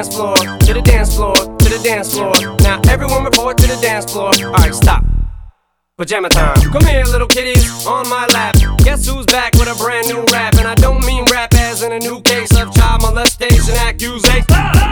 dance floor, to the dance floor, to the dance floor. Now everyone report to the dance floor. Alright, stop. Pajama time. Come here, little kitties, on my lap. Guess who's back with a brand new rap? And I don't mean rap as in a new case of child molestation accusation.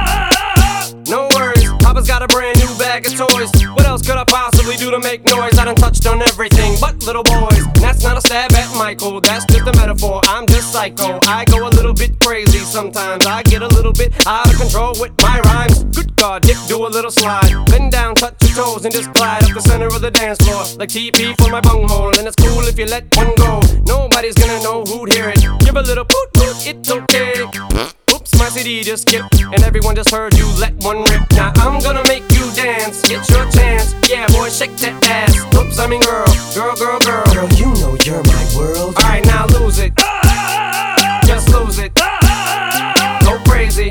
No worries, Papa's got a brand new bag of toys. What else could I possibly do to make noise? I done touched on everything but little boys. And that's not a stab at Michael, that's just a metaphor. I'm just psycho, I go a little bit crazy sometimes. I get a little bit out of control with my rhymes. Good God, Dick, do a little slide. Bend down, touch your toes, and just glide up the center of the dance floor like TP for my bunghole. And it's cool if you let one go. Nobody's gonna know who'd hear it. Give a little poot poot, it's okay. Oops, my CD just skipped, and everyone just heard you let one rip. Now I'm gonna make you dance, get your chance. Yeah, boy, shake that ass. Oops, I mean girl, girl, girl, girl. Girl, you know you're my world. Alright, now lose it. Just lose it. Go crazy.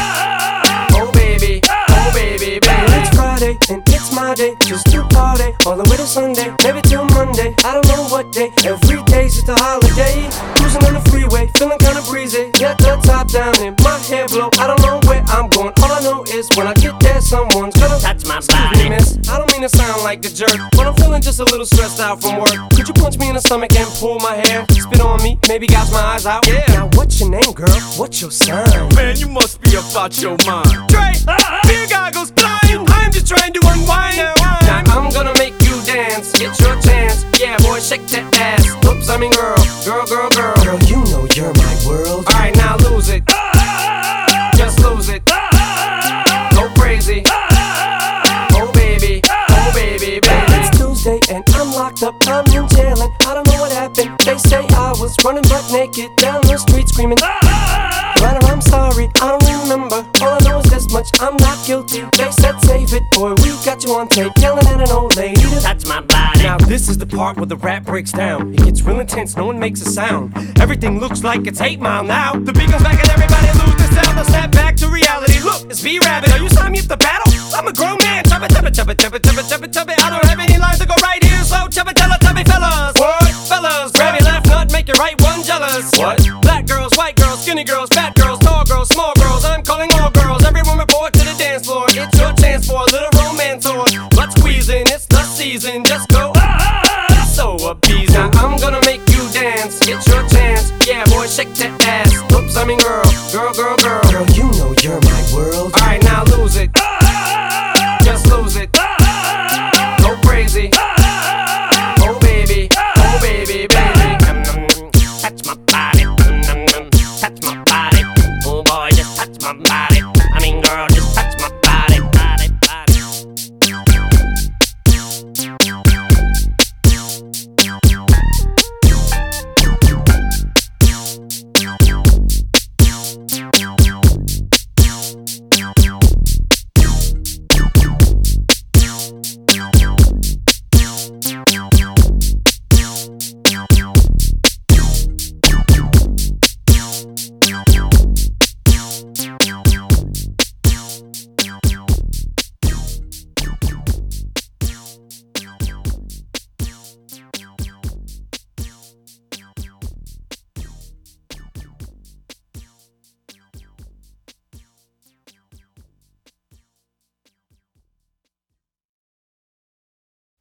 Oh baby, baby. It's Friday and it's my day. Just to party all the way to Sunday, maybe till Monday. I don't know what day. Every day's just a holiday. Cruising on the freeway, feeling kinda breezy. Got the top down and my hair blow. I don't know where I'm going. All I know is when I get there, someone's gonna touch my excuse body. me, miss, I don't mean to sound like a jerk, but I'm feeling just a little stressed out from work. Could you punch me in the stomach and pull my hair? Spit on me, maybe gouge my eyes out. Yeah. Now what's your name, girl? What's your sign? Man, you must be about your mind. Dre, beer goggles flying. I'm just trying to unwind. Now I'm gonna make you dance, get your chance. Yeah, boy, shake that ass. Oops, I mean girl, girl, girl, girl. Girl, you know you're my world. Alright, now lose it. Just lose it. Go crazy. Oh baby, baby. It's Tuesday and I'm locked up, I'm in jail and I don't know what happened. They say I was running butt naked down the street screaming. But I'm sorry, I don't remember. All I know is this much, I'm not guilty. They said save it, boy, we got you on tape yelling at an old lady to Touch my body. Now this is the part where the rap breaks down. It gets real intense, no one makes a sound. Everything looks like it's 8 Mile now. The beat comes back and everybody lose the sound. They'll snap back to reality. Look, it's B-Rabbit. Are you signing me up to battle? I'm a grown man. Chubba, chubba, chubba, chubba, chubba, chubba, chubba. I don't have any lines to go right here, so chubba, chubba, chubby fellas. What? Fellas, grab your left nut, make your right one jealous. What? Black girls, white girls, skinny girls, fat girls, tall girls, small girls. I'm calling all girls. Everyone report to the dance floor. It's your chance for a little romance or butt squeezing. It's the season. Just go. So appeasing. Now I'm gonna make you dance, get your chance. Yeah, boy, shake that ass. Oops, I mean girl, girl, girl, girl.